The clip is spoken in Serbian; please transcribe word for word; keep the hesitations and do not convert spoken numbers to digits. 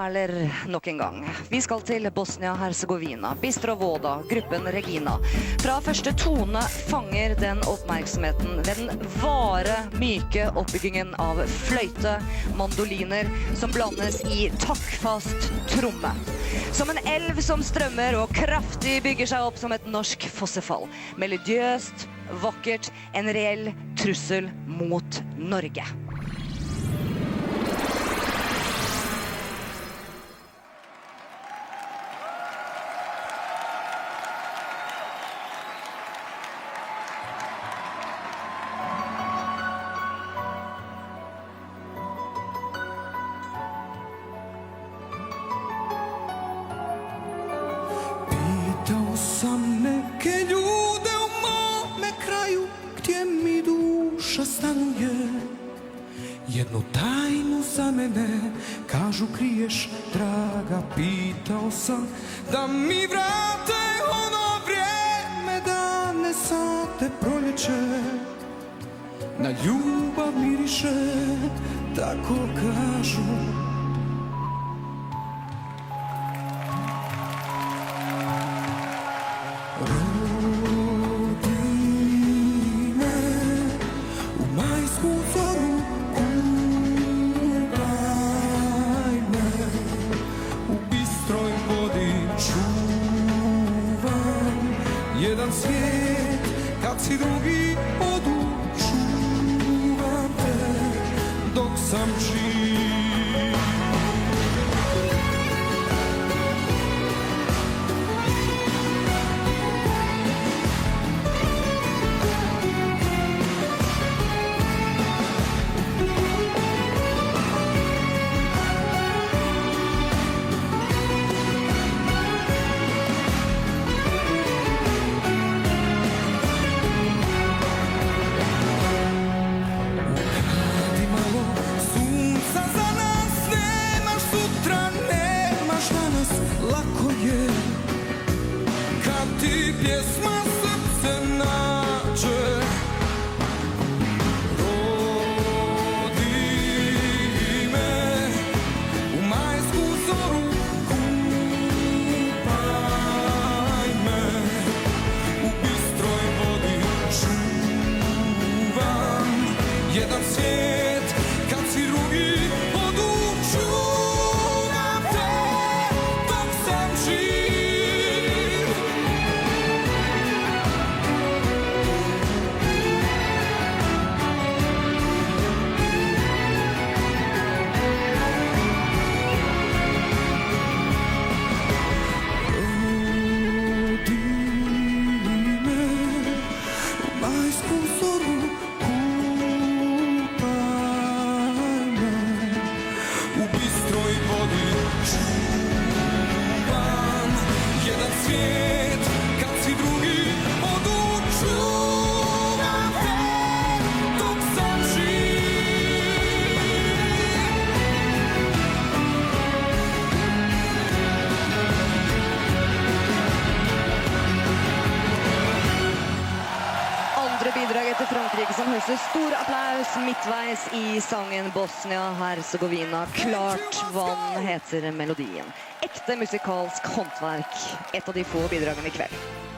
perler nok en gang. Vi skal til Bosnia-Herzegovina, Bistro Voda, gruppen Regina. Fra første tone fanger den oppmerksomheten ved den vare, myke oppbyggingen av fløyte, mandoliner, som blandes i takkfast tromme. Som en elv som strømmer og kraftig bygger seg opp som et norsk fossefall. Melodiøst, vakkert, en reell trussel mot Norge. Pitao sam neke ljude u mome kraju gdje mi duša stanuje. Jednu tajnu za mene kažu kriješ, draga. Pitao sam da mi vrate ono vrijeme, dane, sate, proljeće. Na ljubav miriše, tako kažu. Jedan svijet, kad si drugi odu, čuvam te dok sam živ. Lako je kad ti pjesma srce nađe. Rodi me u majsku zoru, kupaj me u bistroj vodi, čuvam jedan svijet kad si drugi oduču. Bidrag etter Frankrike som høster stor applaus midtveis i sangen Bosnia-Herzegovina. Klart vann heter melodien. Ekte musikalsk håndverk. Et av de få bidragene i kveld.